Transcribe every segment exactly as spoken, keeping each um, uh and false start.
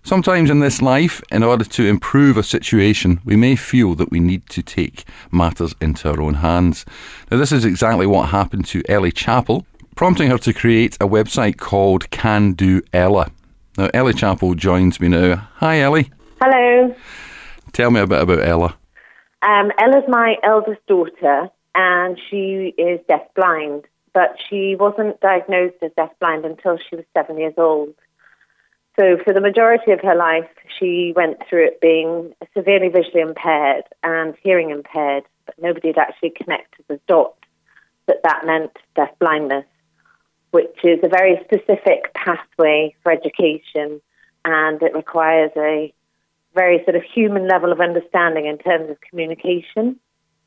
Sometimes in this life, in order to improve a situation, we may feel that we need to take matters into our own hands. Now, this is exactly what happened to Ellie Chappell, prompting her to create a website called Can Do Ella. Now, Ellie Chappell joins me now. Hi, Ellie. Hello. Tell me a bit about Ella. Um, Ella's my eldest daughter, and she is deafblind, but she wasn't diagnosed as deafblind until she was seven years old. So for the majority of her life, she went through it being severely visually impaired and hearing impaired, but nobody had actually connected the dots that that meant deafblindness, which is a very specific pathway for education, and it requires a very sort of human level of understanding in terms of communication.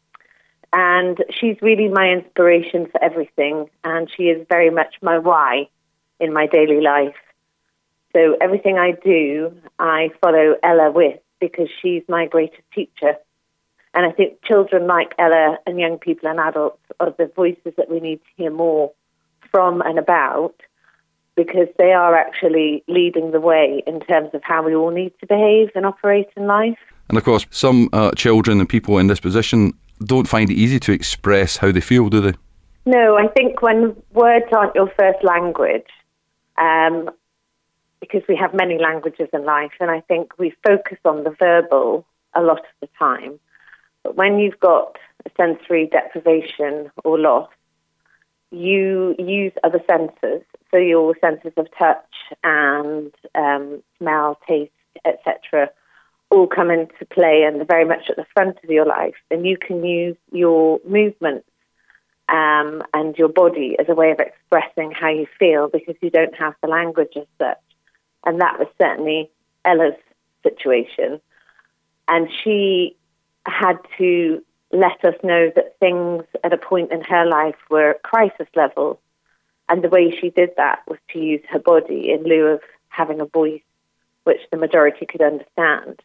And she's really my inspiration for everything, and she is very much my why in my daily life. So everything I do, I follow Ella with, because she's my greatest teacher. And I think children like Ella and young people and adults are the voices that we need to hear more from and about, because they are actually leading the way in terms of how we all need to behave and operate in life. And of course, some uh, children and people in this position don't find it easy to express how they feel, do they? No, I think when words aren't your first language, um, because we have many languages in life, and I think we focus on the verbal a lot of the time. But when you've got a sensory deprivation or loss, you use other senses, so your senses of touch and um, smell, taste, et cetera, all come into play and they're very much at the front of your life. And you can use your movements um, and your body as a way of expressing how you feel, because you don't have the language as such. And that was certainly Ella's situation. And she had to let us know that things at a point in her life were crisis level. And the way she did that was to use her body in lieu of having a voice, which the majority could understand.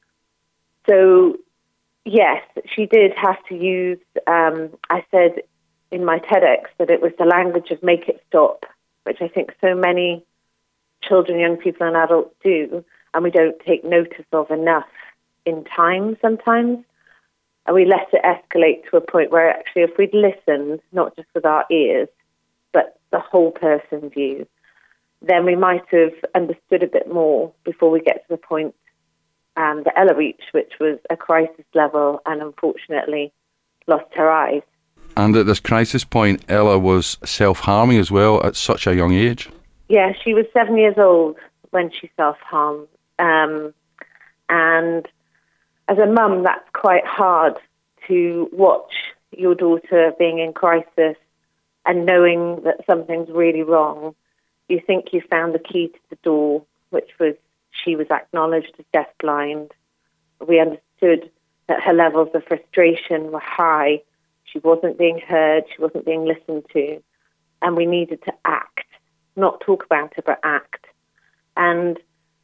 So, yes, she did have to use, um, I said in my TEDx that it was the language of make it stop, which I think so many children, young people and adults do, and we don't take notice of enough in time sometimes. And we let it escalate to a point where actually if we'd listened, not just with our ears, but the whole person view, then we might have understood a bit more before we get to the point um, that Ella reached, which was a crisis level, and unfortunately lost her eyes. And at this crisis point, Ella was self-harming as well at such a young age. Yeah, she was seven years old when she self-harmed. Um, and as a mum, that's quite hard to watch your daughter being in crisis and knowing that something's really wrong. You think you found the key to the door, which was she was acknowledged as deafblind. We understood that her levels of frustration were high. She wasn't being heard. She wasn't being listened to. And we needed to act. Not talk about it, but act. And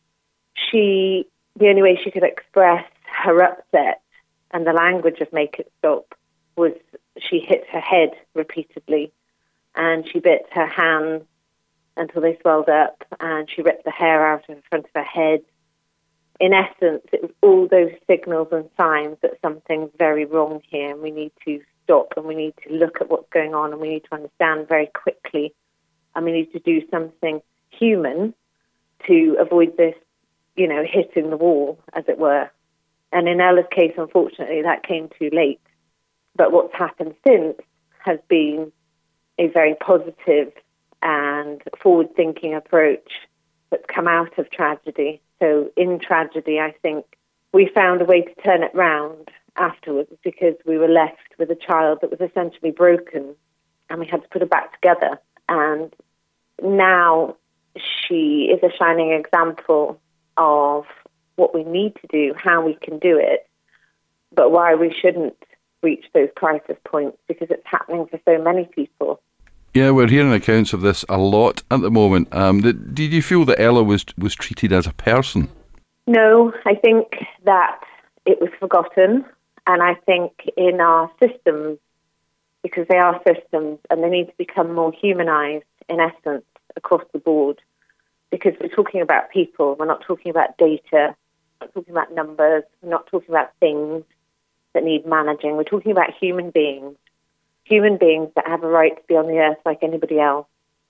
she, the only way she could express her upset and the language of make it stop was she hit her head repeatedly, and she bit her hands until they swelled up, and she ripped the hair out in front of her head. In essence, it was all those signals and signs that something's very wrong here, and we need to stop, and we need to look at what's going on, and we need to understand very quickly, and we need to do something human to avoid this, you know, hitting the wall, as it were. And in Ella's case, unfortunately, that came too late. But what's happened since has been a very positive and forward-thinking approach that's come out of tragedy. So in tragedy, I think we found a way to turn it round afterwards, because we were left with a child that was essentially broken, and we had to put her back together. And now she is a shining example of what we need to do, how we can do it, but why we shouldn't reach those crisis points, because it's happening for so many people. Yeah, we're hearing accounts of this a lot at the moment. Um, did, did you feel that Ella was was treated as a person? No, I think that it was forgotten, and I think in our systems, because they are systems and they need to become more humanised in essence across the board, because we're talking about people. We're not talking about data. We're not talking about numbers. We're not talking about things that need managing. We're talking about human beings, human beings that have a right to be on the earth like anybody else.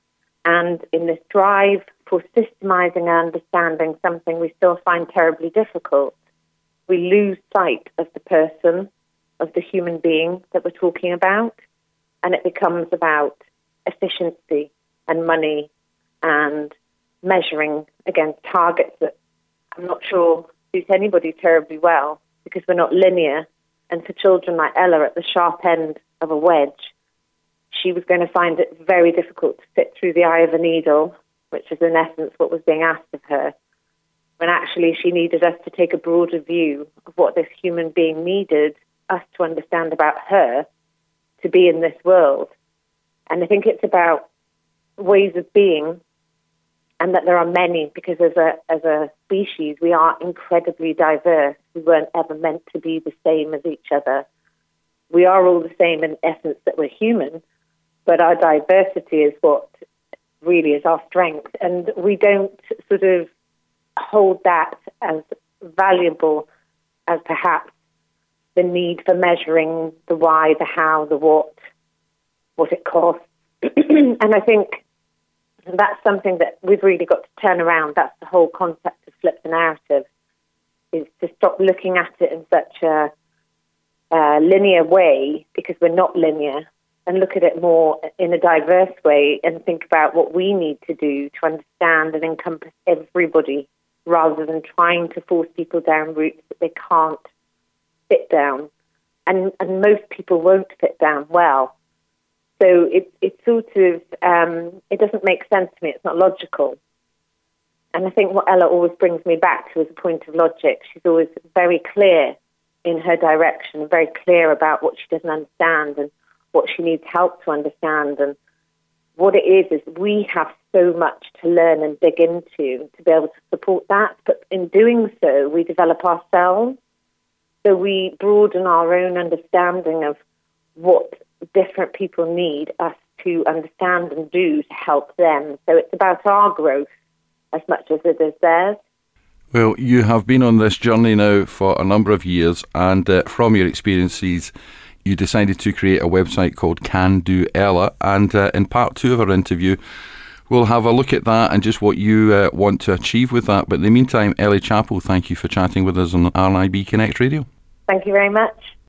And in this drive for systemizing and understanding something we still find terribly difficult, we lose sight of the person, of the human being that we're talking about, and it becomes about efficiency and money and measuring against targets that I'm not sure suit anybody terribly well, because we're not linear. And for children like Ella at the sharp end of a wedge, she was going to find it very difficult to sit through the eye of a needle, which is in essence what was being asked of her, when actually she needed us to take a broader view of what this human being needed us to understand about her to be in this world. And I think it's about ways of being, and that there are many, because as a as a species we are incredibly diverse. We weren't ever meant to be the same as each other. We are all the same in essence that we're human, but our diversity is what really is our strength, and we don't sort of hold that as valuable as perhaps the need for measuring the why, the how, the what, what it costs. And I think that's something that we've really got to turn around. That's the whole concept of flip the narrative, is to stop looking at it in such a uh, linear way, because we're not linear, and look at it more in a diverse way and think about what we need to do to understand and encompass everybody, rather than trying to force people down routes that they can't fit down. And, and most people won't fit down well. So it, it sort of, um, it doesn't make sense to me. It's not logical. And I think what Ella always brings me back to is a point of logic. She's always very clear in her direction, very clear about what she doesn't understand and what she needs help to understand. And what it is, is we have so much to learn and dig into to be able to support that. But in doing so, we develop ourselves. So we broaden our own understanding of what different people need us to understand and do to help them. So it's about our growth as much as it is theirs. Well, you have been on this journey now for a number of years, and uh, from your experiences, you decided to create a website called Can Do Ella, and uh, in part two of our interview, we'll have a look at that and just what you uh, want to achieve with that. But in the meantime, Ellie Chappell, thank you for chatting with us on R N I B Connect Radio. Thank you very much.